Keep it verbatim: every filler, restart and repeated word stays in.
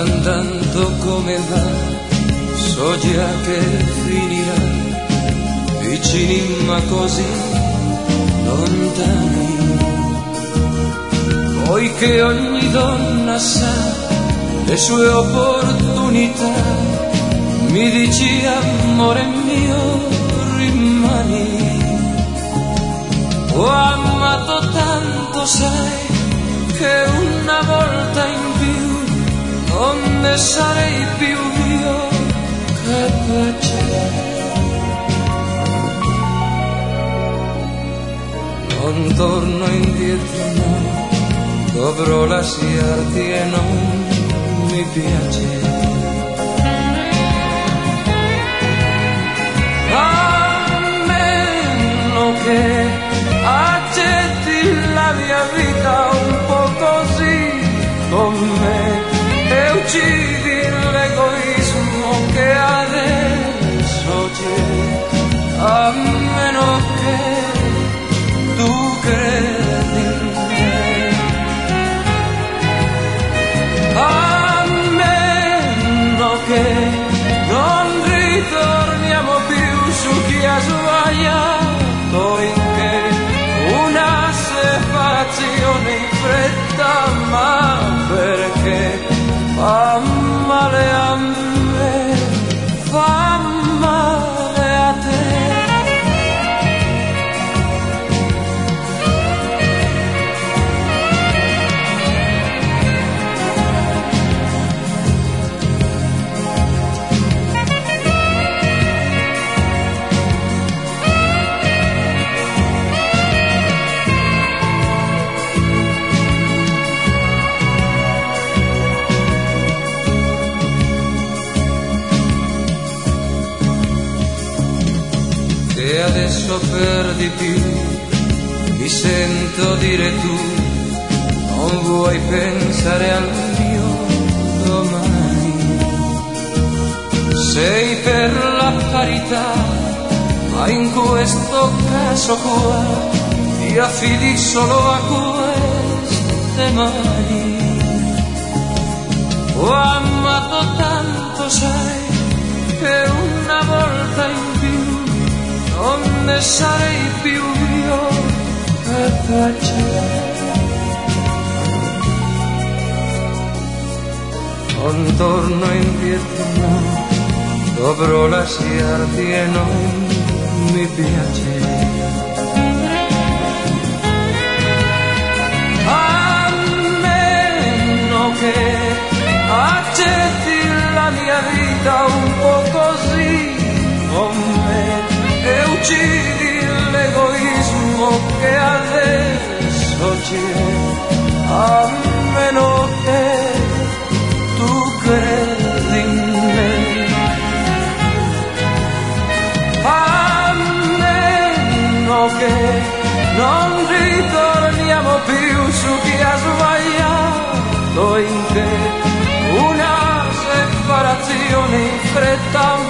andando come va, so già che finirà, vicini ma così lontani. Poiché ogni donna sa le sue opportunità, mi dici amore mio rimani. Ho amato tanto sai che una volta in più non ne sarei più io capace. Non torno indietro, no, dovrò lasciarti e non mi piace. A meno che accetti la mia vita un po' così com'è e uccidi l'egoismo che adesso c'è, a meno che tu credi in me, a meno che non ritorniamo più su chi ha sbagliato, in che una separazione in fretta, ma perché fa male a me, fa male a te. E adesso per di più mi sento dire tu, non vuoi pensare al mio domani. Sei per la parità, ma in questo caso qua ti affidi solo a queste mani. Ho amato tanto sai che una volta in più non ne sarei più io capace. Non torno indietro, no, dovrò lasciarti e non mi piace. A meno che accetti la mia vita un po' così com'è e uccidi l'egoismo che adesso c'è, a meno che tu credi in me, a meno che non ritorniamo più su chi ha sbagliato, in che una separazione in fretta